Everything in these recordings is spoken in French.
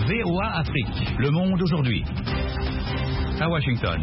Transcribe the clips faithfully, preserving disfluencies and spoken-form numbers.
V O A Afrique, le monde aujourd'hui. À Washington.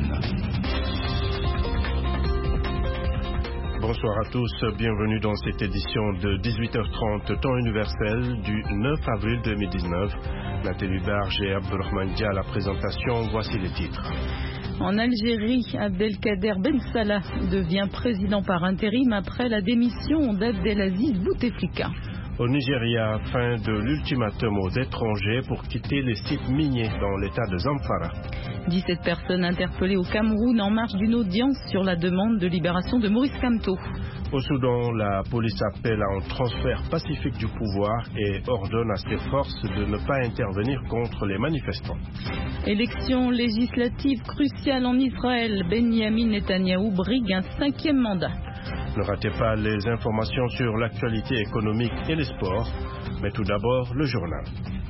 Bonsoir à tous, bienvenue dans cette édition de dix-huit heures trente, temps universel du neuf avril deux mille dix-neuf. Nathalie Barge et Abdelrahman Dia à la présentation, voici les titres. En Algérie, Abdelkader Ben Salah devient président par intérim après la démission d'Abdelaziz Bouteflika. Au Nigeria, fin de l'ultimatum aux étrangers pour quitter les sites miniers dans l'état de Zamfara. dix-sept personnes interpellées au Cameroun en marge d'une audience sur la demande de libération de Maurice Kamto. Au Soudan, la police appelle à un transfert pacifique du pouvoir et ordonne à ses forces de ne pas intervenir contre les manifestants. Élection législative cruciale en Israël. Benyamin Netanyahou brigue un cinquième mandat. Ne ratez pas les informations sur l'actualité économique et les sports, mais tout d'abord le journal.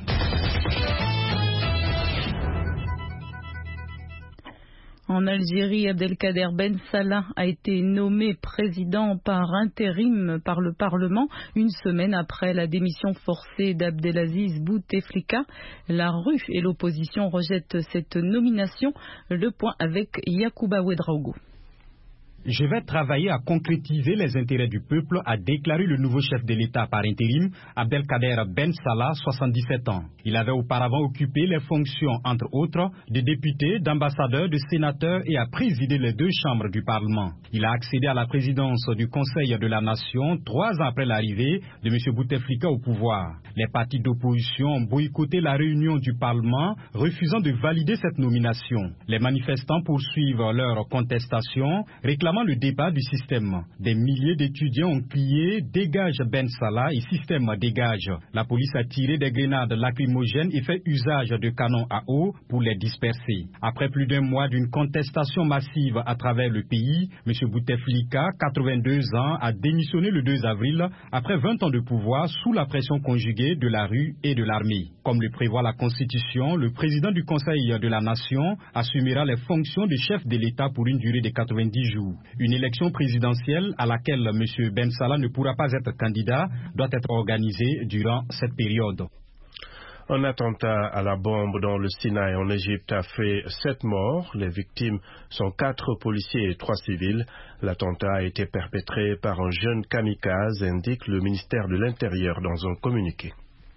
En Algérie, Abdelkader Ben Salah a été nommé président par intérim par le Parlement une semaine après la démission forcée d'Abdelaziz Bouteflika. La rue et l'opposition rejettent cette nomination. Le point avec Yacouba Ouedraogo. Je vais travailler à concrétiser les intérêts du peuple, a déclaré le nouveau chef de l'État par intérim, Abdelkader Ben Salah, soixante-dix-sept ans. Il avait auparavant occupé les fonctions, entre autres, de député, d'ambassadeur, de sénateur et a présidé les deux chambres du Parlement. Il a accédé à la présidence du Conseil de la Nation trois ans après l'arrivée de M. Bouteflika au pouvoir. Les partis d'opposition ont boycotté la réunion du Parlement, refusant de valider cette nomination. Les manifestants poursuivent leur contestation, réclamant le débat du système. Des milliers d'étudiants ont crié « Dégage Ben Salah » et « Système dégage ». La police a tiré des grenades lacrymogènes et fait usage de canons à eau pour les disperser. Après plus d'un mois d'une contestation massive à travers le pays, M. Bouteflika, quatre-vingt-deux ans, a démissionné le deux avril après vingt ans de pouvoir sous la pression conjuguée de la rue et de l'armée. Comme le prévoit la Constitution, le président du Conseil de la Nation assumera les fonctions de chef de l'État pour une durée de quatre-vingt-dix jours. Une élection présidentielle à laquelle M. Ben Salah ne pourra pas être candidat doit être organisée durant cette période. Un attentat à la bombe dans le Sinaï en Égypte a fait sept morts. Les victimes sont quatre policiers et trois civils. L'attentat a été perpétré par un jeune kamikaze, indique le ministère de l'Intérieur dans un communiqué.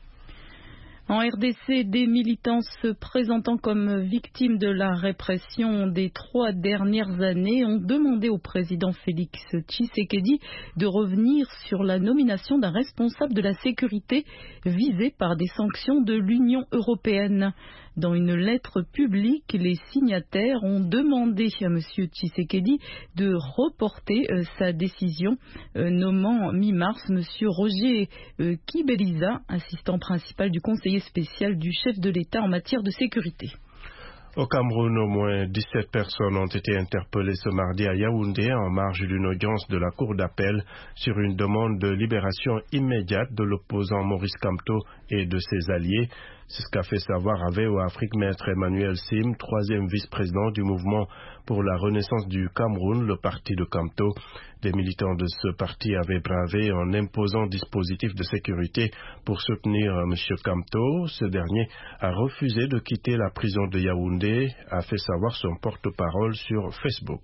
En R D C, des militants se présentant comme victimes de la répression des trois dernières années ont demandé au président Félix Tshisekedi de revenir sur la nomination d'un responsable de la sécurité visé par des sanctions de l'Union européenne. Dans une lettre publique, les signataires ont demandé à M. Tshisekedi de reporter euh, sa décision, euh, nommant mi-mars M. Roger euh, Kibeliza, assistant principal du conseiller spécial du chef de l'État en matière de sécurité. Au Cameroun, au moins dix-sept personnes ont été interpellées ce mardi à Yaoundé en marge d'une audience de la Cour d'appel sur une demande de libération immédiate de l'opposant Maurice Kamto et de ses alliés. C'est ce qu'a fait savoir à V O A Afrique Maître Emmanuel Sim, troisième vice-président du mouvement pour la renaissance du Cameroun, le parti de Kamto. Des militants de ce parti avaient bravé un imposant dispositif de sécurité pour soutenir M. Kamto. Ce dernier a refusé de quitter la prison de Yaoundé, a fait savoir son porte-parole sur Facebook.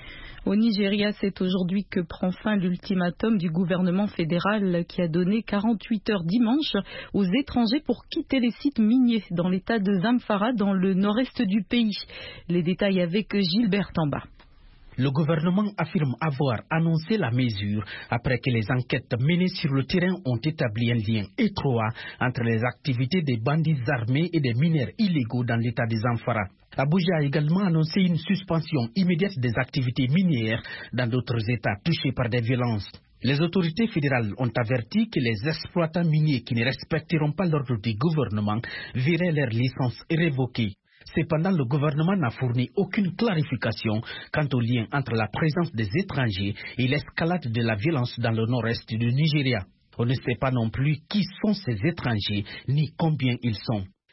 Au Nigeria, c'est aujourd'hui que prend fin l'ultimatum du gouvernement fédéral qui a donné quarante-huit heures dimanche aux étrangers pour quitter les sites miniers dans l'état de Zamfara dans le nord-est du pays. Les détails avec Gilbert Tamba. Le gouvernement affirme avoir annoncé la mesure après que les enquêtes menées sur le terrain ont établi un lien étroit entre les activités des bandits armés et des mineurs illégaux dans l'état de Zamfara. Abuja a également annoncé une suspension immédiate des activités minières dans d'autres États touchés par des violences. Les autorités fédérales ont averti que les exploitants miniers qui ne respecteront pas l'ordre du gouvernement verraient leur licence révoquée. Cependant, le gouvernement n'a fourni aucune clarification quant au lien entre la présence des étrangers et l'escalade de la violence dans le nord-est du Nigeria. On ne sait pas non plus qui sont ces étrangers ni combien ils sont.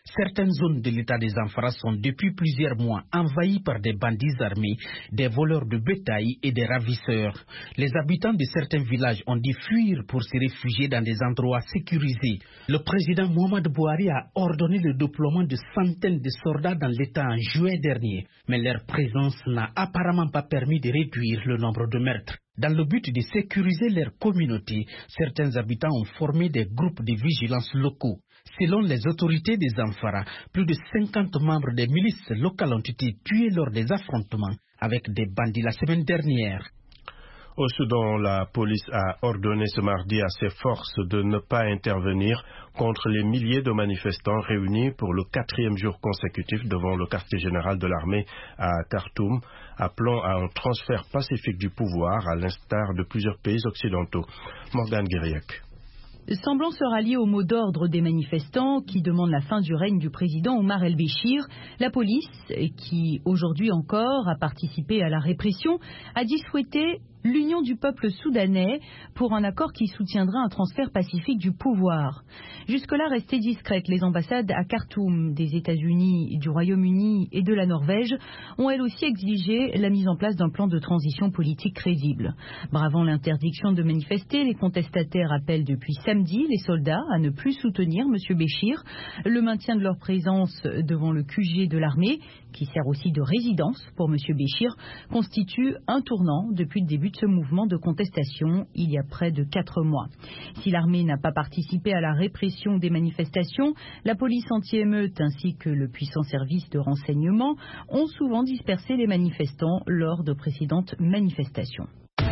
Certaines zones de l'état des Zamfara sont depuis plusieurs mois envahies par des bandits armés, des voleurs de bétail et des ravisseurs. Les habitants de certains villages ont dû fuir pour se réfugier dans des endroits sécurisés. Le président Mohamed Bouhari a ordonné le déploiement de centaines de soldats dans l'état en juin dernier, mais leur présence n'a apparemment pas permis de réduire le nombre de meurtres. Dans le but de sécuriser leur communauté, certains habitants ont formé des groupes de vigilance locaux. Selon les autorités des Zamfara, plus de cinquante membres des milices locales ont été tués lors des affrontements avec des bandits la semaine dernière. Au Soudan, la police a ordonné ce mardi à ses forces de ne pas intervenir contre les milliers de manifestants réunis pour le quatrième jour consécutif devant le quartier général de l'armée à Khartoum, appelant à un transfert pacifique du pouvoir à l'instar de plusieurs pays occidentaux. Morgane Guiriac. Semblant se rallier au mot d'ordre des manifestants qui demandent la fin du règne du président Omar el-Béchir, la police, qui aujourd'hui encore a participé à la répression, a dit souhaiter l'union du peuple soudanais pour un accord qui soutiendra un transfert pacifique du pouvoir. Jusque-là, restées discrètes, les ambassades à Khartoum des États-Unis, du Royaume-Uni et de la Norvège ont elles aussi exigé la mise en place d'un plan de transition politique crédible. Bravant l'interdiction de manifester, les contestataires appellent depuis samedi les soldats à ne plus soutenir M. Béchir. Le maintien de leur présence devant le Q G de l'armée, qui sert aussi de résidence pour M. Béchir, constitue un tournant depuis le début de ce mouvement de contestation il y a près de quatre mois. Si l'armée n'a pas participé à la répression des manifestations, la police anti-émeute ainsi que le puissant service de renseignement ont souvent dispersé les manifestants lors de précédentes manifestations.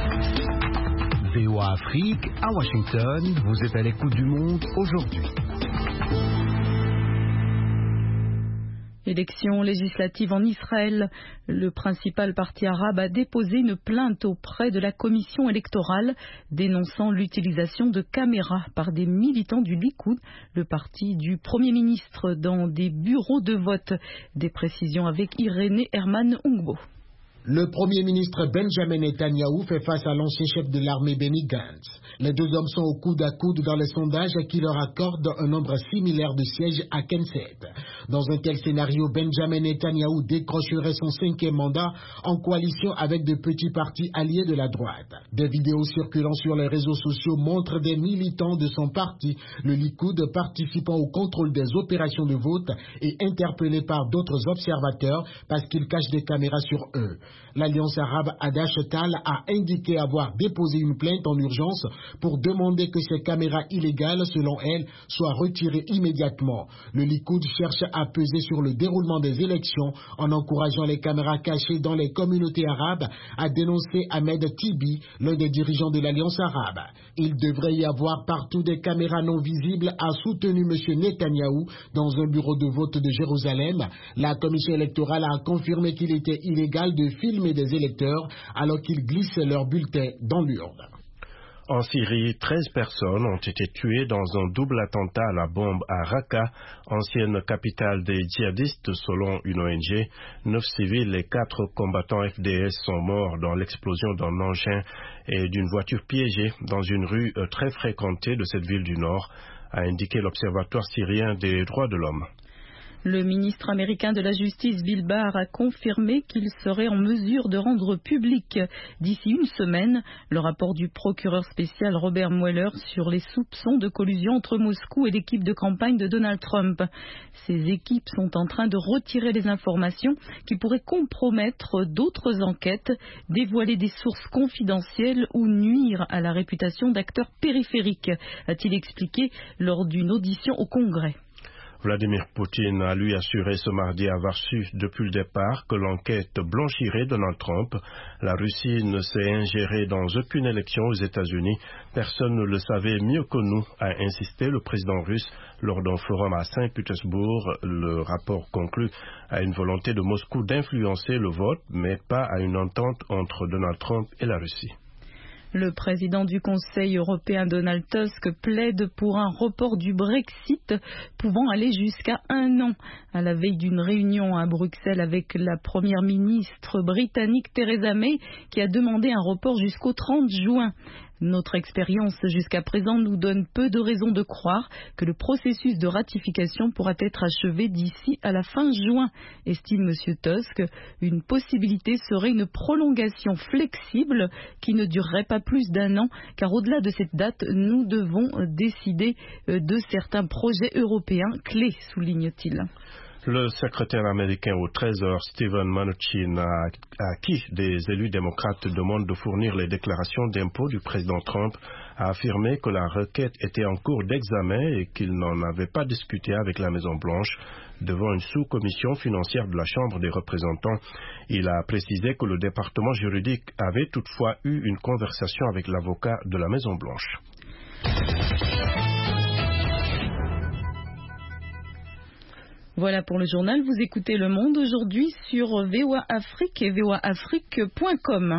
V O A Afrique, à Washington, vous êtes à l'écoute du monde aujourd'hui. Élections législatives en Israël. Le principal parti arabe a déposé une plainte auprès de la commission électorale dénonçant l'utilisation de caméras par des militants du Likoud, le parti du Premier ministre, dans des bureaux de vote. Des précisions avec Irénée Herman Ungbo. Le Premier ministre Benjamin Netanyahou fait face à l'ancien chef de l'armée Benny Gantz. Les deux hommes sont au coude à coude dans les sondages qui leur accordent un nombre similaire de sièges à Knesset. Dans un tel scénario, Benjamin Netanyahou décrocherait son cinquième mandat en coalition avec de petits partis alliés de la droite. Des vidéos circulant sur les réseaux sociaux montrent des militants de son parti, le Likoud, participant au contrôle des opérations de vote et interpellés par d'autres observateurs parce qu'ils cachent des caméras sur eux. L'Alliance arabe Adash Tal a indiqué avoir déposé une plainte en urgence pour demander que ces caméras illégales, selon elle, soient retirées immédiatement. Le Likoud cherche à peser sur le déroulement des élections en encourageant les caméras cachées dans les communautés arabes, a dénoncé Ahmed Tibi, l'un des dirigeants de l'Alliance arabe. Il devrait y avoir partout des caméras non visibles, a soutenu M. Netanyahou dans un bureau de vote de Jérusalem. La commission électorale a confirmé qu'il était illégal de filmer des électeurs alors qu'ils glissent leurs bulletins dans l'urne. En Syrie, treize personnes ont été tuées dans un double attentat à la bombe à Raqqa, ancienne capitale des djihadistes selon une O N G. Neuf civils et quatre combattants F D S sont morts dans l'explosion d'un engin et d'une voiture piégée dans une rue très fréquentée de cette ville du Nord, a indiqué l'Observatoire syrien des droits de l'homme. Le ministre américain de la Justice, Bill Barr, a confirmé qu'il serait en mesure de rendre public d'ici une semaine le rapport du procureur spécial Robert Mueller sur les soupçons de collusion entre Moscou et l'équipe de campagne de Donald Trump. Ces équipes sont en train de retirer les informations qui pourraient compromettre d'autres enquêtes, dévoiler des sources confidentielles ou nuire à la réputation d'acteurs périphériques, a-t-il expliqué lors d'une audition au Congrès. Vladimir Poutine a lui assuré ce mardi avoir su depuis le départ que l'enquête blanchirait Donald Trump. La Russie ne s'est ingérée dans aucune élection aux États-Unis. Personne ne le savait mieux que nous, a insisté le président russe lors d'un forum à Saint-Pétersbourg. Le rapport conclut à une volonté de Moscou d'influencer le vote, mais pas à une entente entre Donald Trump et la Russie. Le président du Conseil européen Donald Tusk plaide pour un report du Brexit pouvant aller jusqu'à un an. À la veille d'une réunion à Bruxelles avec la première ministre britannique Theresa May qui a demandé un report jusqu'au trente juin. Notre expérience jusqu'à présent nous donne peu de raisons de croire que le processus de ratification pourra être achevé d'ici à la fin juin, estime M. Tusk. Une possibilité serait une prolongation flexible qui ne durerait pas plus d'un an, car au-delà de cette date, nous devons décider de certains projets européens clés, souligne-t-il. Le secrétaire américain au Trésor, Steven Mnuchin, à, à qui des élus démocrates demandent de fournir les déclarations d'impôts du président Trump, a affirmé que la requête était en cours d'examen et qu'il n'en avait pas discuté avec la Maison-Blanche. Devant une sous-commission financière de la Chambre des représentants, il a précisé que le département juridique avait toutefois eu une conversation avec l'avocat de la Maison-Blanche. Voilà pour le journal. Vous écoutez Le Monde aujourd'hui sur V O A Afrique et V O A Afrique point com.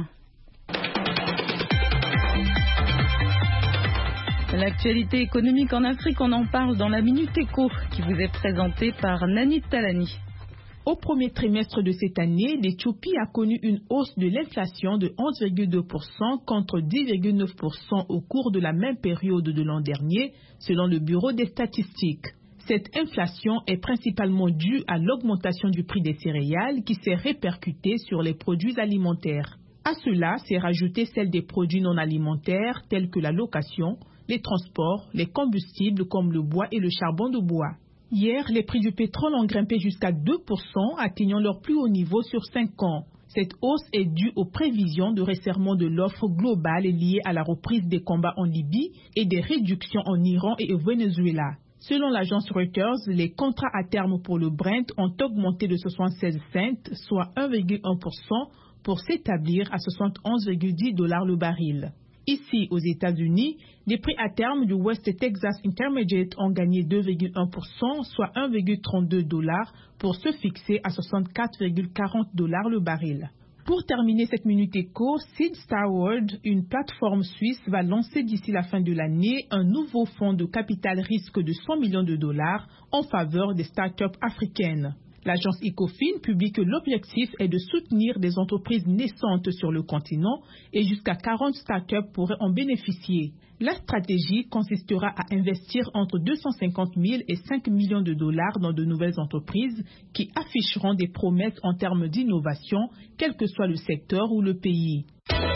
L'actualité économique en Afrique, on en parle dans la Minute Éco qui vous est présentée par Nani Talani. Au premier trimestre de cette année, l'Éthiopie a connu une hausse de l'inflation de onze virgule deux pour cent contre dix virgule neuf pour cent au cours de la même période de l'an dernier, selon le Bureau des statistiques. Cette inflation est principalement due à l'augmentation du prix des céréales qui s'est répercutée sur les produits alimentaires. À cela s'est rajoutée celle des produits non alimentaires tels que la location, les transports, les combustibles comme le bois et le charbon de bois. Hier, les prix du pétrole ont grimpé jusqu'à deux pour cent, atteignant leur plus haut niveau sur cinq ans. Cette hausse est due aux prévisions de resserrement de l'offre globale liée à la reprise des combats en Libye et des réductions en Iran et au Venezuela. Selon l'agence Reuters, les contrats à terme pour le Brent ont augmenté de soixante-seize cents, soit un virgule un pour cent, pour s'établir à soixante et onze virgule dix dollars le baril. Ici, aux États-Unis, les prix à terme du West Texas Intermediate ont gagné deux virgule un pour cent, soit un virgule trente-deux dollars, pour se fixer à soixante-quatre virgule quarante dollars le baril. Pour terminer cette Minute Éco, Seed Starward, une plateforme suisse, va lancer d'ici la fin de l'année un nouveau fonds de capital risque de cent millions de dollars en faveur des startups africaines. L'agence Ecofin publie que l'objectif est de soutenir des entreprises naissantes sur le continent et jusqu'à quarante startups pourraient en bénéficier. La stratégie consistera à investir entre deux cent cinquante mille et cinq millions de dollars dans de nouvelles entreprises qui afficheront des promesses en termes d'innovation, quel que soit le secteur ou le pays.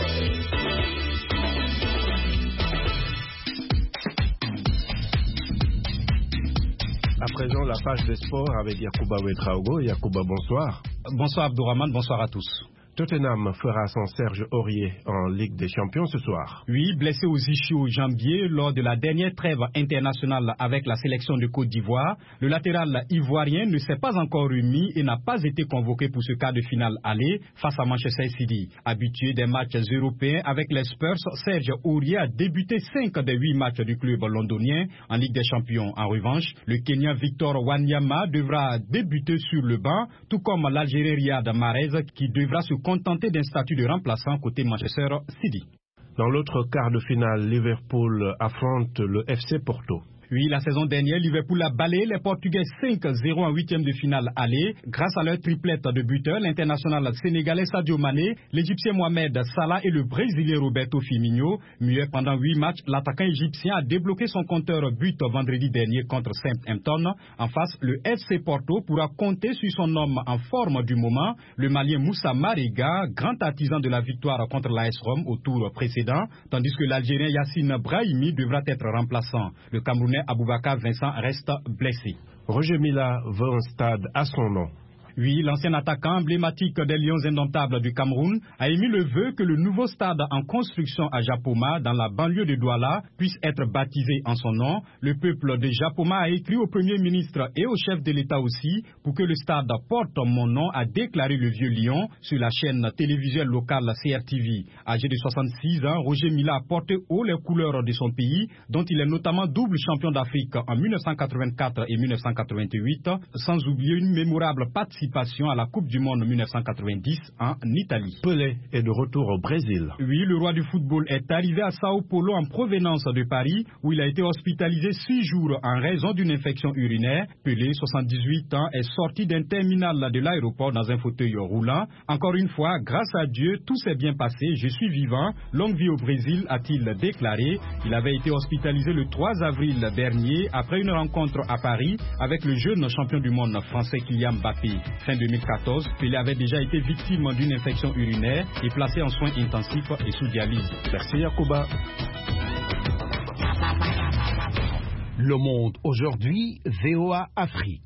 À présent, la page des sports avec Yacouba Ouedraogo. Yacouba, bonsoir. Bonsoir Abdourahmane, bonsoir à tous. Tottenham fera son Serge Aurier en Ligue des Champions ce soir. Oui, blessé aux ischio-jambiers lors de la dernière trêve internationale avec la sélection de Côte d'Ivoire, le latéral ivoirien ne s'est pas encore remis et n'a pas été convoqué pour ce quart de finale aller face à Manchester City. Habitué des matchs européens avec les Spurs, Serge Aurier a débuté cinq des huit matchs du club londonien en Ligue des Champions. En revanche, le Kenyan Victor Wanyama devra débuter sur le banc, tout comme l'Algérien Riyad Mahrez qui devra se contenter d'un statut de remplaçant côté Manchester City. Dans l'autre quart de finale, Liverpool affronte le F C Porto. Oui, la saison dernière, Liverpool a balayé les Portugais cinq zéro en huitième de finale aller. Grâce à leur triplette de buteurs, l'international sénégalais Sadio Mané, l'Égyptien Mohamed Salah et le Brésilien Roberto Firmino. Muet pendant huit matchs, l'attaquant égyptien a débloqué son compteur but vendredi dernier contre Southampton. En face, le F C Porto pourra compter sur son homme en forme du moment, le Malien Moussa Marega, grand artisan de la victoire contre l'A S Rome au tour précédent, tandis que l'Algérien Yassine Brahimi devra être remplaçant. Le Camerounais Aboubakar Vincent reste blessé. Roger Mila veut un stade à son nom. Oui, l'ancien attaquant emblématique des Lions indomptables du Cameroun a émis le vœu que le nouveau stade en construction à Japoma, dans la banlieue de Douala, puisse être baptisé en son nom. Le peuple de Japoma a écrit au Premier ministre et au chef de l'État aussi pour que le stade porte mon nom, a déclaré le vieux Lion sur la chaîne télévisuelle locale C R T V. Âgé de soixante-six ans, Roger Mila a porté haut les couleurs de son pays, dont il est notamment double champion d'Afrique en mille neuf cent quatre-vingt-quatre et mille neuf cent quatre-vingt-huit, sans oublier une mémorable participation participation à la Coupe du Monde mille neuf cent quatre-vingt-dix en Italie. Pelé est de retour au Brésil. Oui, le roi du football est arrivé à Sao Paulo en provenance de Paris, où il a été hospitalisé six jours en raison d'une infection urinaire. Pelé, soixante-dix-huit ans, est sorti d'un terminal de l'aéroport dans un fauteuil roulant. Encore une fois, grâce à Dieu, tout s'est bien passé. Je suis vivant. Longue vie au Brésil, a-t-il déclaré. Il avait été hospitalisé le trois avril dernier après une rencontre à Paris avec le jeune champion du monde français Kylian Mbappé. Fin deux mille quatorze, Pelé avait déjà été victime d'une infection urinaire et placé en soins intensifs et sous dialyse. Merci Yacouba. Le Monde aujourd'hui, V O A Afrique.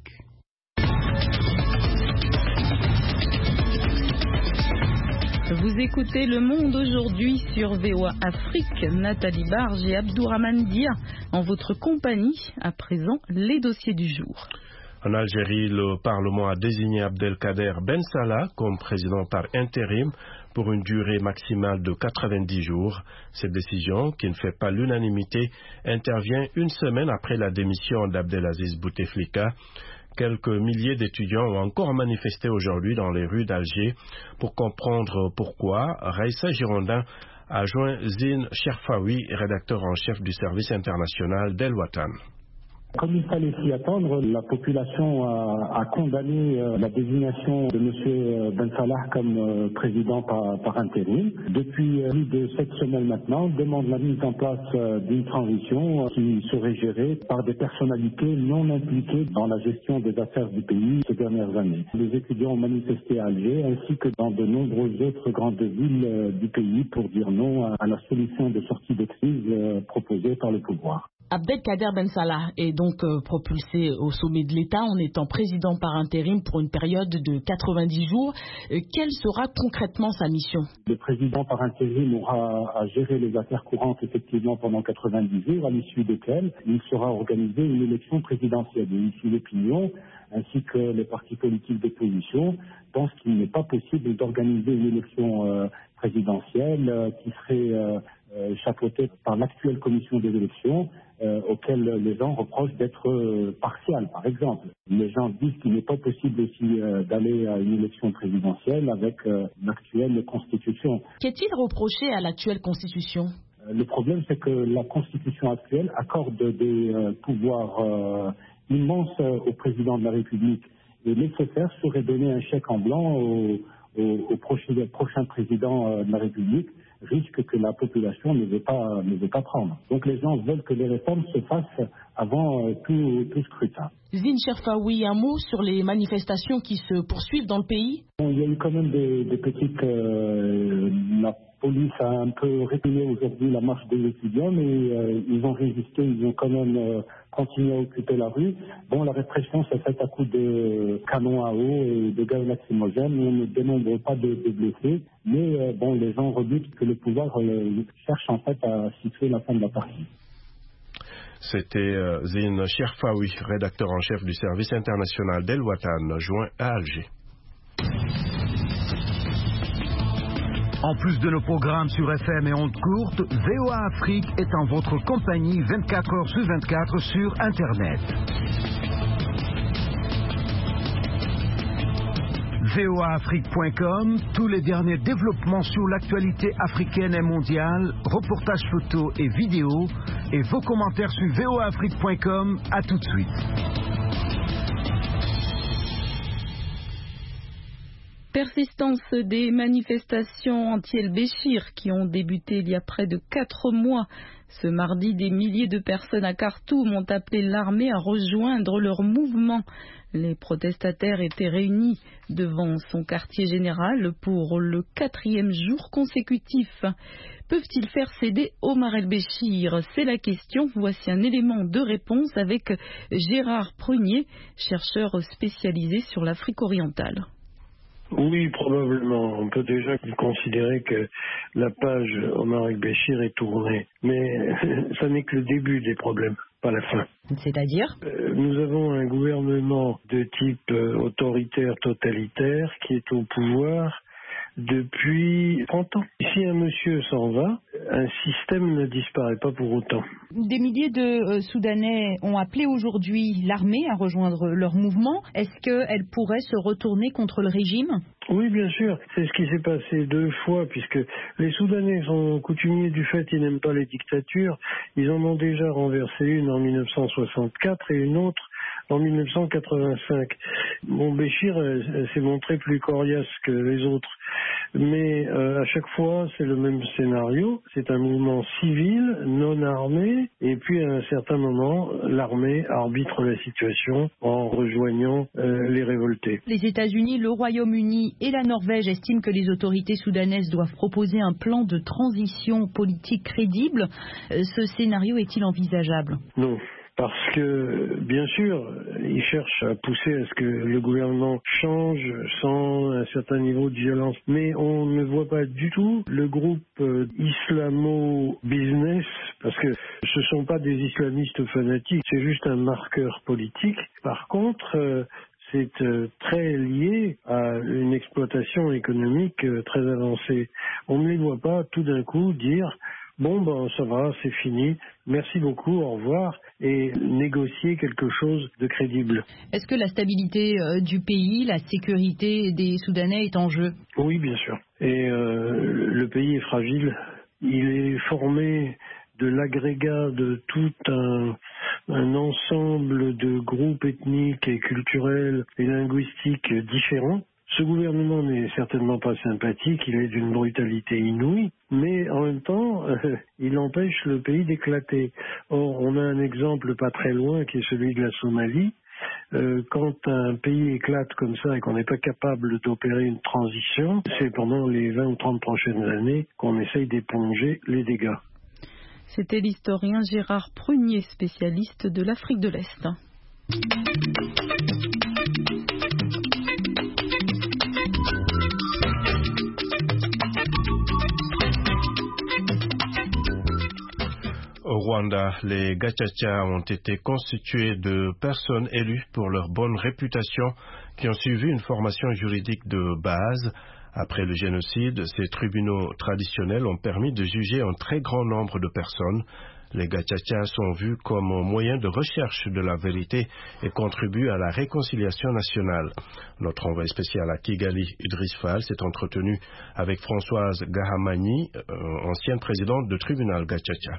Vous écoutez Le Monde aujourd'hui sur V O A Afrique. Nathalie Barge et Abdourahmane Dia en votre compagnie. À présent, les dossiers du jour. En Algérie, le Parlement a désigné Abdelkader Ben Salah comme président par intérim pour une durée maximale de quatre-vingt-dix jours. Cette décision, qui ne fait pas l'unanimité, intervient une semaine après la démission d'Abdelaziz Bouteflika. Quelques milliers d'étudiants ont encore manifesté aujourd'hui dans les rues d'Alger. Pour comprendre pourquoi, Raïssa Girondin a joint Zine Cherfaoui, rédacteur en chef du service international d'El Watan. Comme il fallait s'y attendre, la population a, a condamné euh, la désignation de M. Ben Salah comme euh, président par, par intérim. Depuis euh, plus de sept semaines maintenant, demande la mise en place euh, d'une transition euh, qui serait gérée par des personnalités non impliquées dans la gestion des affaires du pays ces dernières années. Les étudiants ont manifesté à Alger ainsi que dans de nombreuses autres grandes villes euh, du pays pour dire non à, à la solution de sortie de crise euh, proposée par le pouvoir. Abdelkader Ben Salah est donc euh, propulsé au sommet de l'État en étant président par intérim pour une période de quatre-vingt-dix jours. Euh, quelle sera concrètement sa mission? Le président par intérim aura à gérer les affaires courantes effectivement pendant quatre-vingt-dix jours, à l'issue desquelles il sera organisé une élection présidentielle. Et ici l'opinion, ainsi que les partis politiques d'opposition, pensent qu'il n'est pas possible d'organiser une élection euh, présidentielle euh, qui serait euh, euh, chapeautée par l'actuelle commission des élections, Euh, auxquels les gens reprochent d'être euh, partial, par exemple. Les gens disent qu'il n'est pas possible aussi euh, d'aller à une élection présidentielle avec euh, l'actuelle constitution. Qu'est-il reproché à l'actuelle constitution? euh, Le problème, c'est que la constitution actuelle accorde des euh, pouvoirs euh, immenses euh, au président de la République. Et nécessaire serait donner un chèque en blanc au, au, au prochain, prochain président euh, de la République, risque que la population ne veut pas, ne veut pas prendre. Donc les gens veulent que les réformes se fassent avant euh, tout, tout scrutin. Zine Cherfaoui, un mot sur les manifestations qui se poursuivent dans le pays? Bon, il y a eu quand même des, des petites... Euh, la police a un peu réprimé aujourd'hui la marche des étudiants, mais euh, ils ont résisté, ils ont quand même euh, continué à occuper la rue. Bon, la répression s'est faite à coups de canons à eau et de gaz lacrymogènes. On ne dénombre pas de, de blessés, mais euh, bon, les gens redoutent que le pouvoir euh, cherche en fait à situer la fin de la partie. C'était euh, Zine Cherfaoui, rédacteur en chef du service international d'El Watan, joint à Alger. En plus de nos programmes sur F M et ondes courtes, V O A Afrique est en votre compagnie vingt-quatre heures sur vingt-quatre sur Internet. V O A Afrique point com, tous les derniers développements sur l'actualité africaine et mondiale, reportages photos et vidéos, et vos commentaires sur V O A Afrique point com. À tout de suite. Persistance des manifestations anti-El Béchir qui ont débuté il y a près de quatre mois. Ce mardi, des milliers de personnes à Khartoum ont appelé l'armée à rejoindre leur mouvement. Les protestataires étaient réunis devant son quartier général pour le quatrième jour consécutif. Peuvent-ils faire céder Omar El-Béchir? C'est la question. Voici un élément de réponse avec Gérard Prunier, chercheur spécialisé sur l'Afrique orientale. Oui, probablement. On peut déjà considérer que la page Omar El-Béchir est tournée. Mais ça n'est que le début des problèmes, pas la fin. C'est-à-dire euh, Nous avons un gouvernement de type euh, autoritaire, totalitaire, qui est au pouvoir depuis trente ans. Si un monsieur s'en va, un système ne disparaît pas pour autant. Des milliers de euh, Soudanais ont appelé aujourd'hui l'armée à rejoindre leur mouvement. Est-ce qu'elle pourrait se retourner contre le régime ? Oui, bien sûr. C'est ce qui s'est passé deux fois, puisque les Soudanais sont coutumiers du fait qu'ils n'aiment pas les dictatures. Ils en ont déjà renversé une en mille neuf cent soixante-quatre et une autre en mille neuf cent quatre-vingt-cinq. Bon, Béchir euh, s'est montré plus coriace que les autres. Mais euh, à chaque fois, c'est le même scénario. C'est un mouvement civil, non armé, et puis à un certain moment, l'armée arbitre la situation en rejoignant euh, les révoltés. Les États-Unis, le Royaume-Uni et la Norvège estiment que les autorités soudanaises doivent proposer un plan de transition politique crédible. Euh, ce scénario est-il envisageable ? Non. Parce que, bien sûr, ils cherchent à pousser à ce que le gouvernement change sans un certain niveau de violence. Mais on ne voit pas du tout le groupe euh, islamo-business, parce que ce ne sont pas des islamistes fanatiques, c'est juste un marqueur politique. Par contre, euh, c'est euh, très lié à une exploitation économique euh, très avancée. On ne les voit pas tout d'un coup dire « Bon, ben ça va, c'est fini, merci beaucoup, au revoir », et négocier quelque chose de crédible. Est-ce que la stabilité euh, du pays, la sécurité des Soudanais est en jeu ? Oui, bien sûr. Et euh, le pays est fragile. Il est formé de l'agrégat de tout un, un ensemble de groupes ethniques et culturels et linguistiques différents. Ce gouvernement n'est certainement pas sympathique, il est d'une brutalité inouïe, mais en même temps, euh, il empêche le pays d'éclater. Or, on a un exemple pas très loin qui est celui de la Somalie. Euh, quand un pays éclate comme ça et qu'on n'est pas capable d'opérer une transition, c'est pendant les vingt ou trente prochaines années qu'on essaye d'éponger les dégâts. C'était l'historien Gérard Prunier, spécialiste de l'Afrique de l'Est. Au Rwanda, les Gacaca ont été constitués de personnes élues pour leur bonne réputation qui ont suivi une formation juridique de base. Après le génocide, ces tribunaux traditionnels ont permis de juger un très grand nombre de personnes. Les Gacaca sont vus comme un moyen de recherche de la vérité et contribuent à la réconciliation nationale. Notre envoyé spécial à Kigali, Idriss Fall, s'est entretenu avec Françoise Gahamani, euh, ancienne présidente du tribunal Gacaca.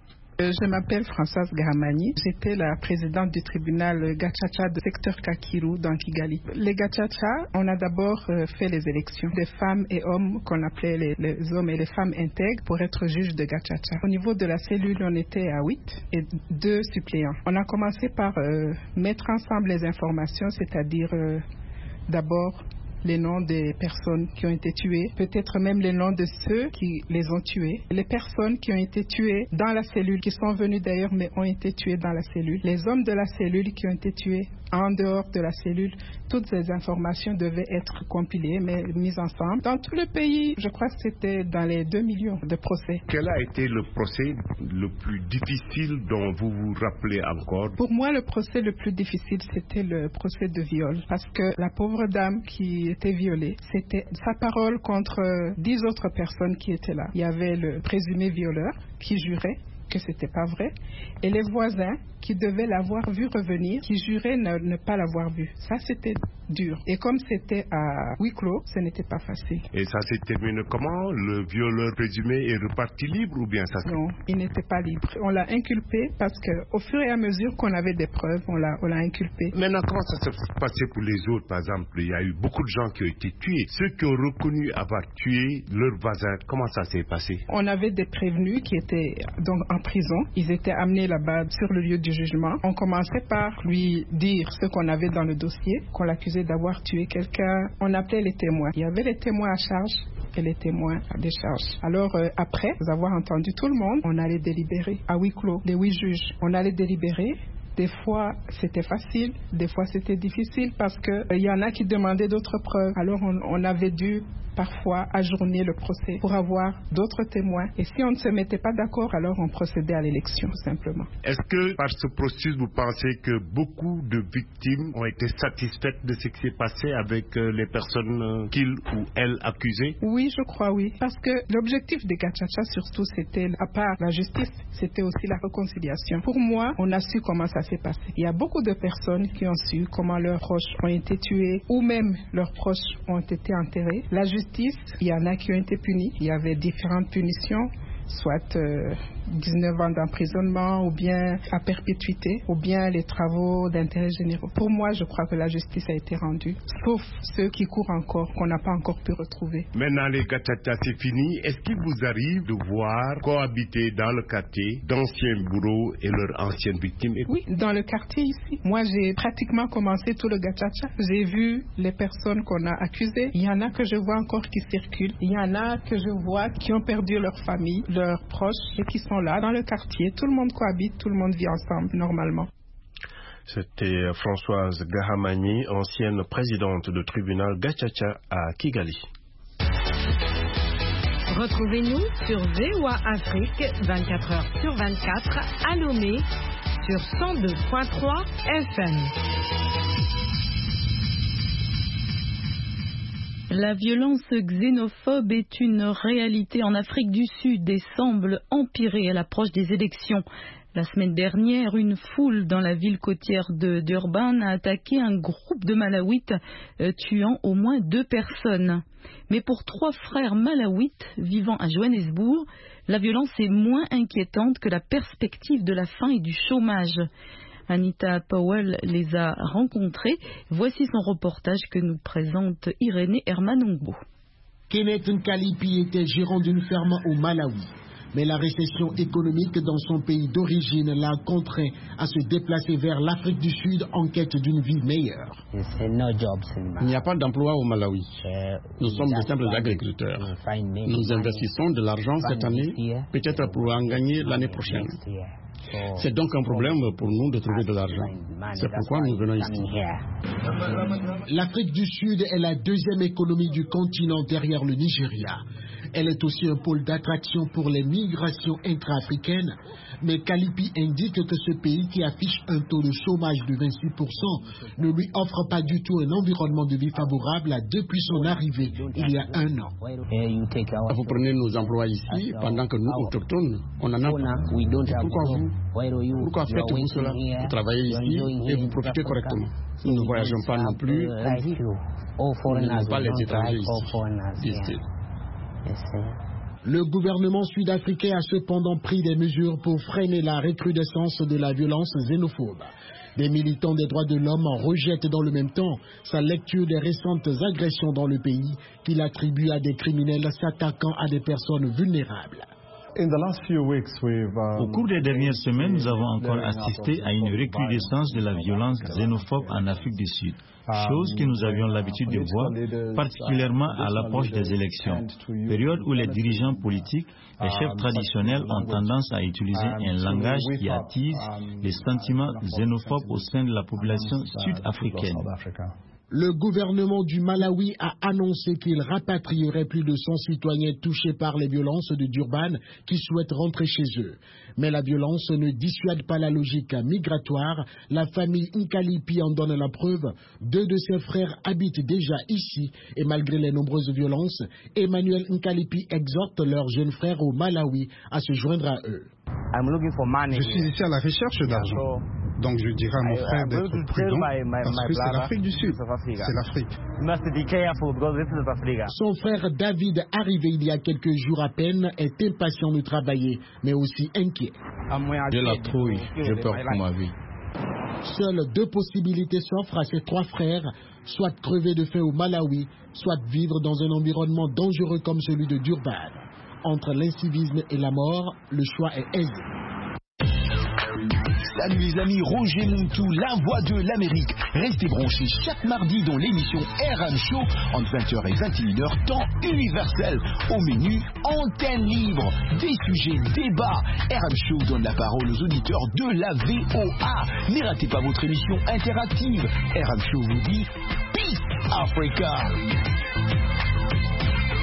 Je m'appelle Françoise Gahamani. J'étais la présidente du tribunal Gacaca de secteur Kakiru dans Kigali. Les Gacaca, on a d'abord fait les élections des femmes et hommes qu'on appelait les, les hommes et les femmes intègres pour être juges de Gacaca. Au niveau de la cellule, on était à huit et deux suppléants. On a commencé par euh, mettre ensemble les informations, c'est-à-dire euh, d'abord les noms des personnes qui ont été tuées, peut-être même les noms de ceux qui les ont tués, les personnes qui ont été tuées dans la cellule, qui sont venues d'ailleurs mais ont été tuées dans la cellule, les hommes de la cellule qui ont été tués en dehors de la cellule. Toutes ces informations devaient être compilées, mais mises ensemble. Dans tout le pays, je crois que c'était dans les deux millions de procès. Quel a été le procès le plus difficile dont vous vous rappelez encore? Pour moi, le procès le plus difficile, c'était le procès de viol, parce que la pauvre dame qui était violée, c'était sa parole contre dix autres personnes qui étaient là. Il y avait le présumé violeur qui jurait que c'était pas vrai, et les voisins qui devaient l'avoir vu revenir, qui juraient ne, ne pas l'avoir vu. Ça, c'était dur. Et comme c'était à huis clos, ce n'était pas facile. Et ça s'est terminé comment? Le violeur présumé est reparti libre ou bien ça? Non, il n'était pas libre. On l'a inculpé parce qu'au fur et à mesure qu'on avait des preuves, on l'a, on l'a inculpé. Maintenant, comment ça s'est passé pour les autres? Par exemple, il y a eu beaucoup de gens qui ont été tués. Ceux qui ont reconnu avoir tué leurs voisins, comment ça s'est passé? On avait des prévenus qui étaient donc en prison. Ils étaient amenés là-bas sur le lieu du jugement. On commençait par lui dire ce qu'on avait dans le dossier, qu'on l'accusait d'avoir tué quelqu'un. On appelait les témoins. Il y avait les témoins à charge et les témoins à décharge. Alors euh, après avoir entendu tout le monde, on allait délibérer à huis clos, les huit juges. On allait délibérer. Des fois, c'était facile, des fois, c'était difficile parce qu'il euh, y en a qui demandaient d'autres preuves. Alors, on, on avait dû parfois ajourner le procès pour avoir d'autres témoins. Et si on ne se mettait pas d'accord, alors on procédait à l'élection, tout simplement. Est-ce que par ce processus, vous pensez que beaucoup de victimes ont été satisfaites de ce qui s'est passé avec les personnes qu'ils ou elles accusées? Oui, je crois, oui. Parce que l'objectif des Gacaca, surtout, c'était, à part la justice, c'était aussi la réconciliation. Pour moi, on a su comment ça s'est passé. Il y a beaucoup de personnes qui ont su comment leurs proches ont été tués ou même leurs proches ont été enterrés. La justice, il y en a qui ont été punis. Il y avait différentes punitions, soit euh, dix-neuf ans d'emprisonnement ou bien à perpétuité ou bien les travaux d'intérêt généraux. Pour moi, je crois que la justice a été rendue, sauf ceux qui courent encore, qu'on n'a pas encore pu retrouver. Maintenant, les Gacaca, c'est fini. Est-ce qu'il vous arrive de voir cohabiter dans le quartier d'anciens bourreaux et leurs anciennes victimes? Oui, dans le quartier ici. Moi, j'ai pratiquement commencé tout le Gacaca. J'ai vu les personnes qu'on a accusées. Il y en a que je vois encore qui circulent. Il y en a que je vois qui ont perdu leur famille, leurs proches et qui sont là dans le quartier. Tout le monde cohabite, tout le monde vit ensemble normalement. C'était Françoise Gahamani, ancienne présidente du tribunal Gacaca à Kigali. Retrouvez-nous sur V O A Afrique vingt-quatre heures sur vingt-quatre à Lomé sur cent deux virgule trois F M. La violence xénophobe est une réalité en Afrique du Sud et semble empirer à l'approche des élections. La semaine dernière, une foule dans la ville côtière de Durban a attaqué un groupe de Malawites, euh, tuant au moins deux personnes. Mais pour trois frères Malawites vivant à Johannesburg, la violence est moins inquiétante que la perspective de la faim et du chômage. Anita Powell les a rencontrés. Voici son reportage que nous présente Irénée Hermanongo. Kenneth Nkalipi était gérant d'une ferme au Malawi. Mais la récession économique dans son pays d'origine l'a contraint à se déplacer vers l'Afrique du Sud en quête d'une vie meilleure. Il n'y a pas d'emploi au Malawi. Nous sommes de simples agriculteurs. Nous investissons de l'argent cette année, peut-être pour en gagner l'année prochaine. C'est donc un problème pour nous de trouver de l'argent. C'est pourquoi nous venons ici. L'Afrique du Sud est la deuxième économie du continent derrière le Nigeria. Elle est aussi un pôle d'attraction pour les migrations intra-africaines. Mais Kalipi indique que ce pays, qui affiche un taux de chômage de vingt-six pour cent, ne lui offre pas du tout un environnement de vie favorable depuis son arrivée il y a un an. Vous prenez nos emplois ici pendant que nous, autochtones, on en a pas. Pourquoi vous? Pourquoi faites-vous cela? Vous travaillez ici et vous profitez correctement. Nous ne voyageons pas non plus. Nous n'avons pas les étrangers ici. ici. Le gouvernement sud-africain a cependant pris des mesures pour freiner la recrudescence de la violence xénophobe. Des militants des droits de l'homme rejettent dans le même temps sa lecture des récentes agressions dans le pays qu'il attribue à des criminels s'attaquant à des personnes vulnérables. Au cours des dernières semaines, nous avons encore assisté à une recrudescence de la violence xénophobe en Afrique du Sud, chose que nous avions l'habitude de voir, particulièrement à l'approche des élections, période où les dirigeants politiques, les chefs traditionnels ont tendance à utiliser un langage qui attise les sentiments xénophobes au sein de la population sud-africaine. Le gouvernement du Malawi a annoncé qu'il rapatrierait plus de cent citoyens touchés par les violences de Durban qui souhaitent rentrer chez eux. Mais la violence ne dissuade pas la logique migratoire. La famille Nkalipi en donne la preuve. Deux de ses frères habitent déjà ici et malgré les nombreuses violences, Emmanuel Nkalipi exhorte leur jeune frère au Malawi à se joindre à eux. Je suis ici à la recherche d'argent. Donc je dirais à mon frère d'être prudent parce que c'est l'Afrique du Sud. C'est l'Afrique. Son frère David, arrivé il y a quelques jours à peine, est impatient de travailler, mais aussi inquiet. J'ai la trouille, j'ai peur pour ma vie. Seules deux possibilités s'offrent à ses trois frères, soit crever de faim au Malawi, soit vivre dans un environnement dangereux comme celui de Durban. Entre l'incivisme et la mort, le choix est aisé. Salut les amis, Roger Muntu, la voix de l'Amérique. Restez branchés chaque mardi dans l'émission R M Show entre vingt heures et vingt et une heures, temps universel. Au menu, antenne libre, des sujets, débats. R M Show donne la parole aux auditeurs de la V O A. Ne ratez pas votre émission interactive. R M Show vous dit Peace Africa.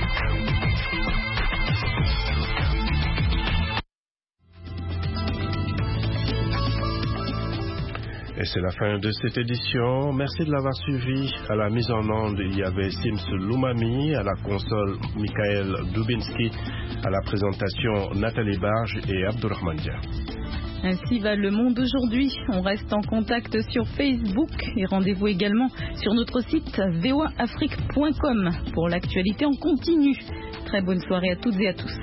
Et c'est la fin de cette édition. Merci de l'avoir suivi. À la mise en onde, il y avait Sims Loumami, à la console Michael Dubinski, à la présentation Nathalie Barge et Abdourahmane Dia. Ainsi va le monde aujourd'hui. On reste en contact sur Facebook et rendez-vous également sur notre site v o a afrique point com pour l'actualité en continu. Très bonne soirée à toutes et à tous.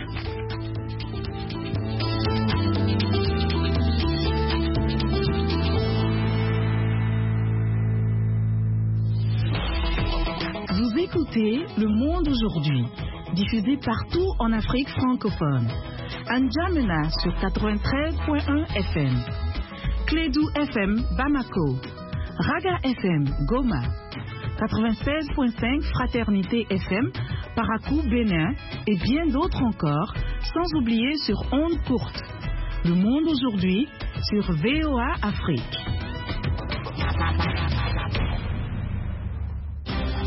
Vous écoutez Le Monde aujourd'hui, diffusé partout en Afrique francophone. N'Djamena sur quatre-vingt-treize point un F M, Clédou F M Bamako, Raga F M Goma, quatre-vingt-seize point cinq Fraternité F M Parakou Bénin et bien d'autres encore, sans oublier sur ondes courtes. Le Monde aujourd'hui sur V O A Afrique.